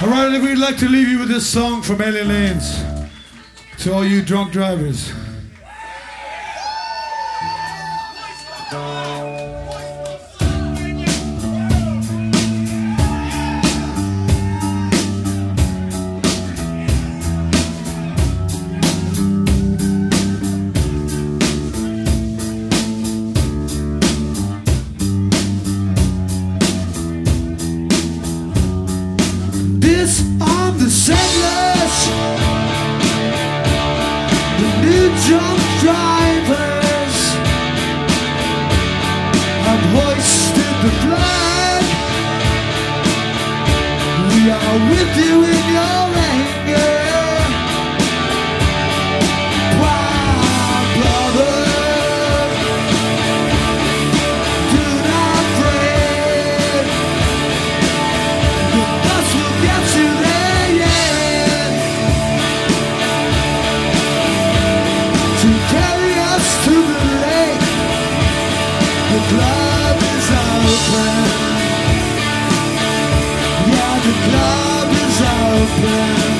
Alright, we'd like to leave you with this song from Ellie Lanes. To all you drunk drivers. This on the settlers, the new drunk drivers have hoisted the flag. We are with you in your anger, proud brother. Do not fret, the bus will get you there, yeah, to carry us to the lake. The club is open. Yeah, the club is open.